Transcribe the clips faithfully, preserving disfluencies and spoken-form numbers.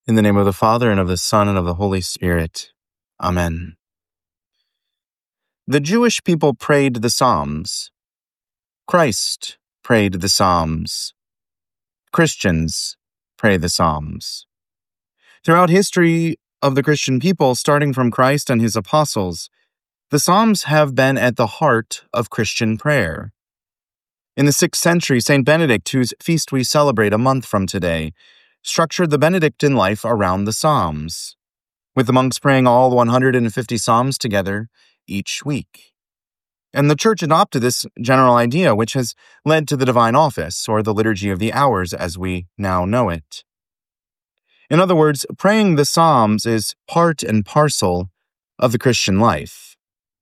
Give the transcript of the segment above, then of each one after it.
In the name of the Father, and of the Son, and of the Holy Spirit. Amen. The Jewish people prayed the Psalms. Christ prayed the Psalms. Christians pray the Psalms. Throughout history of the Christian people, starting from Christ and his apostles, the Psalms have been at the heart of Christian prayer. In the sixth century, Saint Benedict, whose feast we celebrate a month from today, structured the Benedictine life around the Psalms, with the monks praying all one hundred fifty Psalms together each week. And the Church adopted this general idea, which has led to the Divine Office, or the Liturgy of the Hours as we now know it. In other words, praying the Psalms is part and parcel of the Christian life.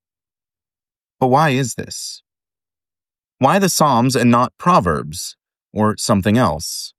But why is this? Why the Psalms and not Proverbs or something else?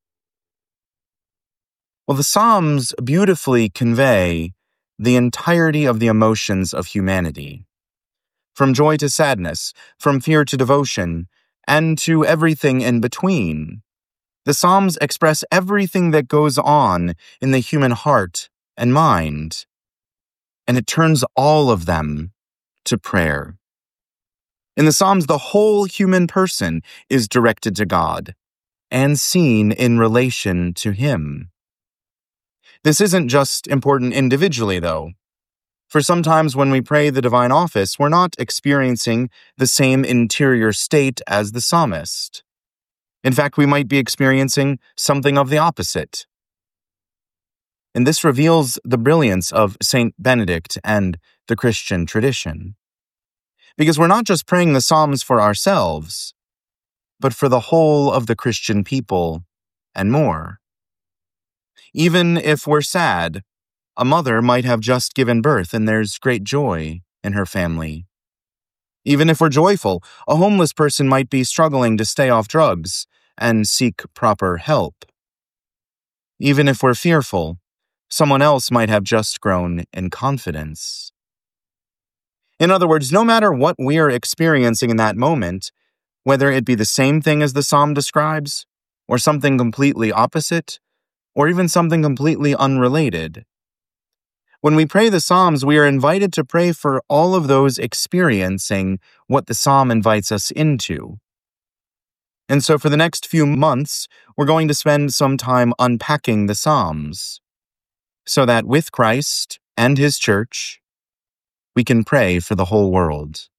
Well, the Psalms beautifully convey the entirety of the emotions of humanity, from joy to sadness, from fear to devotion, and to everything in between. The Psalms express everything that goes on in the human heart and mind, and it turns all of them to prayer. In the Psalms, the whole human person is directed to God and seen in relation to Him. This isn't just important individually, though. For sometimes when we pray the Divine Office, we're not experiencing the same interior state as the psalmist. In fact, we might be experiencing something of the opposite. And this reveals the brilliance of Saint Benedict and the Christian tradition. Because we're not just praying the Psalms for ourselves, but for the whole of the Christian people and more. Even if we're sad, a mother might have just given birth and there's great joy in her family. Even if we're joyful, a homeless person might be struggling to stay off drugs and seek proper help. Even if we're fearful, someone else might have just grown in confidence. In other words, no matter what we're experiencing in that moment, whether it be the same thing as the psalm describes, or something completely opposite, or even something completely unrelated, when we pray the Psalms, we are invited to pray for all of those experiencing what the psalm invites us into. And so for the next few months, we're going to spend some time unpacking the Psalms, so that with Christ and His Church, we can pray for the whole world.